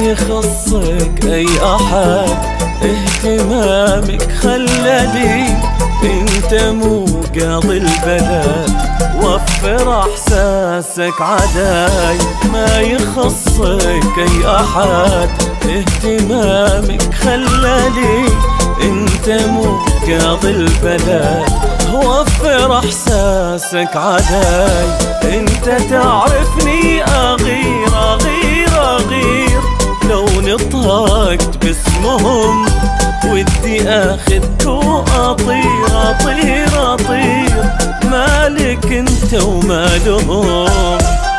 يخصك أي أحد، اهتمامك خلالي انت مو قاضي البلد، وفر احساسك عداي. ما يخصك اي احد، اهتمامك خلالي انت مو قاضي البلد، وفر احساسك عداي. انت تعرفني اغير اغير اغير لو نطقت باسمهم، ودي اخذك واطير اطير اطير، مالك انت ومالهم.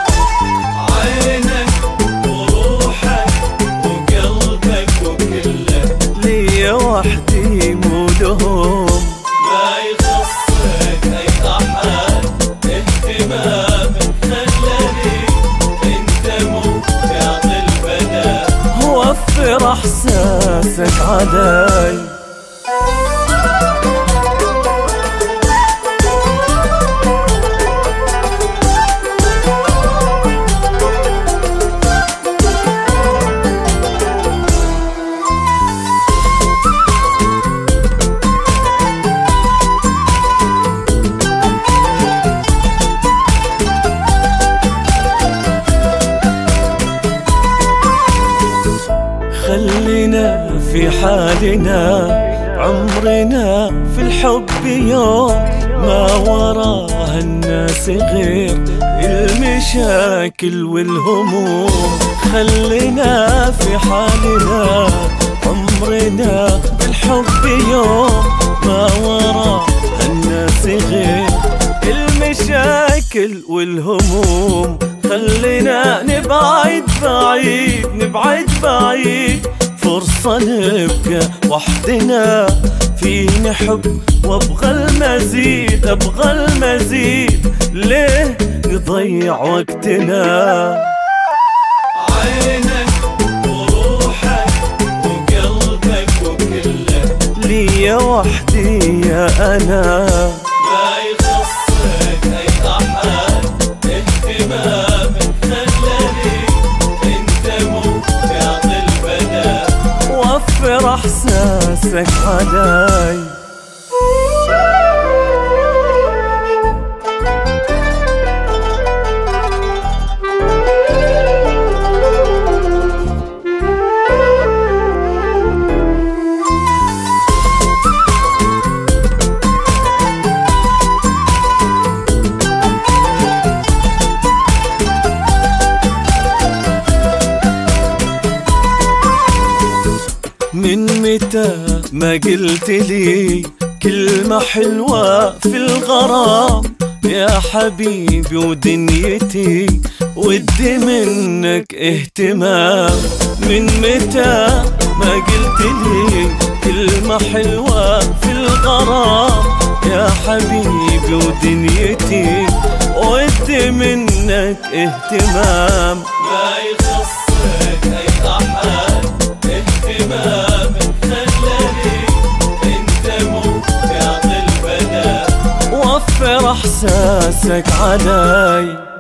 عينك وروحك وقلبك وكلك لي وحدي مو لهم. ما يخصك اي احد، اهتمامك خلاني انت مو قاضي البلد، وفر احساسك عداي. خلينا في حالنا، عمرنا في الحب يوم ما وراها الناس غير المشاكل والهموم. خلينا في حالنا، عمرنا في الحب يوم ما وراها الناس غير المشاكل والهموم. خلينا نبعد بعيد نبعد بعيد، فرصة نبقى وحدنا في نحب، وابغى المزيد ابغى المزيد، ليه نضيع وقتنا؟ عينك وروحك وقلبك وكلك لي وحدي يا أنا. ما يخصك أي أحد، اهتمامك خلاني انت مو قاضي البلد، وفر احساسك عداي. من متى ما قلت لي كلمة حلوة في الغرام يا حبيبي ودنيتي، ودي منك اهتمام. من متى ما قلت لي كلمة حلوة في الغرام يا حبيبي ودنيتي، ودي منك اهتمام. ما يخصك أي أحد، اهتمامك خلاني انت مو قاضي البلد، وفر احساسك عداي.